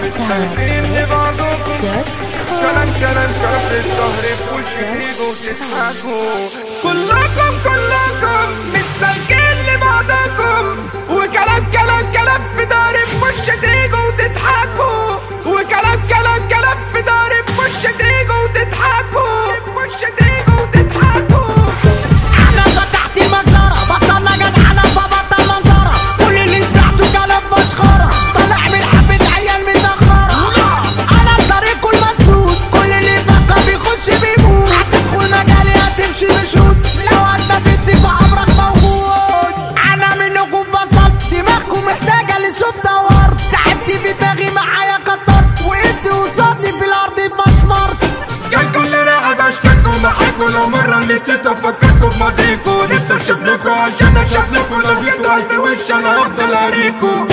شايفين لبعضكم كلام كلام كلام في الظهر في وشي تيجوا وتضحكوا. كلكم مش سالكين لبعضكم، وكلام كلام كلام في داري في وشي تيجوا وتضحكوا، وكلام كلام كلام في داري في وشي تيجوا وتضحكوا، في وشي تيجوا وتضحكوا. احنا فتحت المنظرة بطلنا جدعانة فبطل منظرة، كل اللي سمعته كلام مسخرة طالع من حبة عيال متأخرة. انا الطريق المسدود كل اللي يفكر بيخش بيموت، هتدخل مجالي هتمشي بشوط لو هتنافسني في عمرك موجود. انا منكم فصلت دماغكم محتاجة لسوفت وورد، تعبت في دماغي معايا كترت وقفت وصابني في الارض بمسمار. كان كل راعي بشكلكم معاكوا، لو مرة نسيت افكركوا في ماضيكوا، نفسي اشوف لكوا عشان اشوف لكوا، لو يطلع في وشي انا هفضل اريكوا.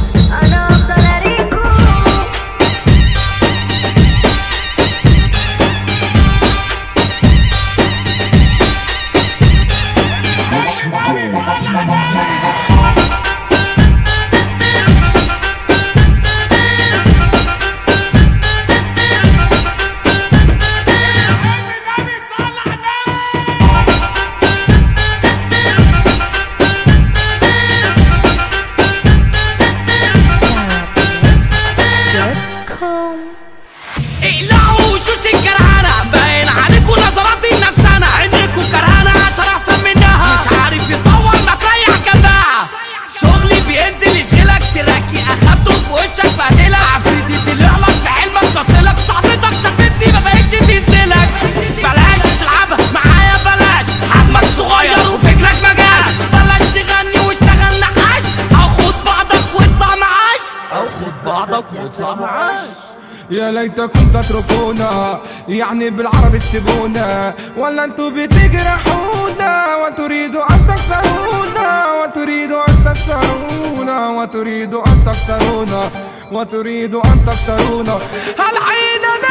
اقلعوا وشوش الكرهانة باين عليكوا نظرات النفسانة، عينيكوا كرهانة عشان احسن منها، مش عارف يطور ما تريح جنبها. شغلي بينزل يشغلك تراكي اخدته في وشك بهدلك، عفريتي طلعلك في حلمك قتلك، صاحبتك شافتني ما بقتش تنزلك. بلاش تلعبها معايا بلاش، حجمك صغير وفكرك مجاش، بلاش تغني واشتغل نقاش، او خد بعضك واطلع معاش. يا ليتكم تتركونا، يعني بالعربي تسيبونا، ولا انتوا بتجرحونا وتريدوا ان تكسرونا، وتريدوا ان تكسرونا، وتريدوا ان تكسرونا، وتريدوا ان تكسرونا. هل حين